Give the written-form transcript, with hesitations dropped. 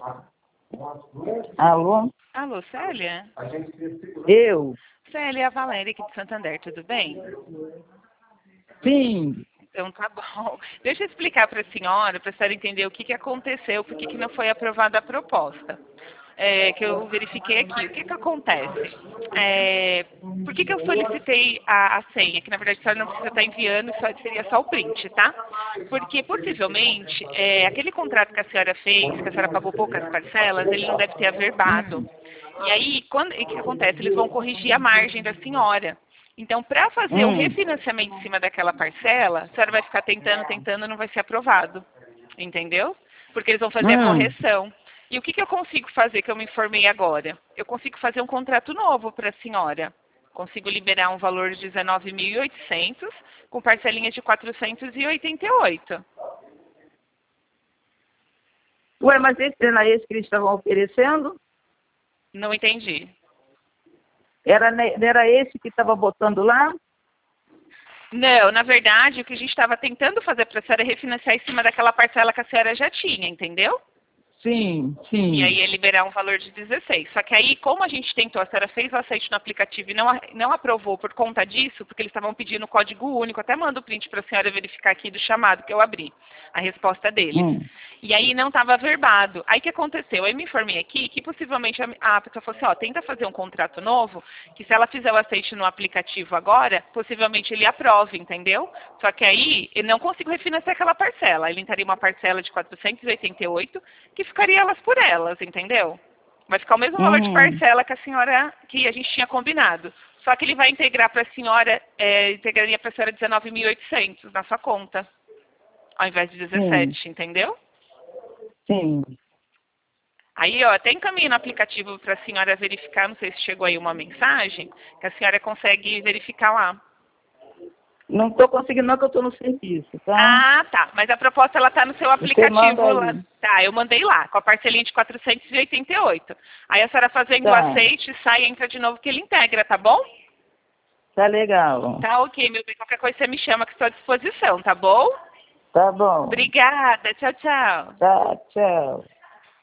Alô? Alô, Célia? Eu? Célia, é a Valéria aqui de Santander, tudo bem? Sim. Então tá bom. Deixa eu explicar para a senhora entender o que aconteceu, por que não foi aprovada a proposta. Que eu verifiquei aqui. O que acontece? Por que eu solicitei a senha? Que na verdade a senhora não precisa estar enviando, seria só o print, tá? Porque possivelmente aquele contrato que a senhora fez, que a senhora pagou poucas parcelas, ele não deve ter averbado. E aí, o que acontece? Eles vão corrigir a margem da senhora. Então, para fazer o refinanciamento em cima daquela parcela, a senhora vai ficar tentando, não vai ser aprovado. Entendeu? Porque eles vão fazer a correção. E o que eu consigo fazer, que eu me informei agora? Eu consigo fazer um contrato novo para a senhora. Consigo liberar um valor de 19.800 com parcelinhas de 488. Ué, mas esse não é esse que eles estavam oferecendo? Não entendi. Era esse que estava botando lá? Não, na verdade, o que a gente estava tentando fazer para a senhora é refinanciar em cima daquela parcela que a senhora já tinha, entendeu? Sim, E sim. aí é liberar um valor de 16. Só que aí, como a gente tentou, a senhora fez o aceite no aplicativo e não aprovou por conta disso, porque eles estavam pedindo código único, até mando o print para a senhora verificar aqui do chamado que eu abri, a resposta deles. E aí não estava averbado. Aí o que aconteceu? Eu me informei aqui que possivelmente a pessoa falou assim, ó, tenta fazer um contrato novo, que se ela fizer o aceite no aplicativo agora, possivelmente ele aprove, entendeu? Só que aí eu não consigo refinanciar aquela parcela. Ele entraria uma parcela de 488, que ficaria elas por elas, entendeu? Vai ficar o mesmo valor de parcela que a gente tinha combinado. Só que ele vai integrar para a senhora, integraria para a senhora 19.800 na sua conta, ao invés de 17, entendeu? Sim. Aí, ó, até encaminho no aplicativo para a senhora verificar, não sei se chegou aí uma mensagem, que a senhora consegue verificar lá. Não estou conseguindo não, que eu estou no serviço, tá? Ah, tá. Mas a proposta, ela tá no seu Você manda aplicativo lá. aí. Tá, eu mandei lá, com a parcelinha de 488. Aí a senhora fazendo o Tá. aceite, sai e entra de novo que ele integra, tá bom? Tá legal. Tá ok, meu bem. Qualquer coisa você me chama que estou à disposição, tá bom? Tá bom. Obrigada. Tchau, tchau. Tá, tchau.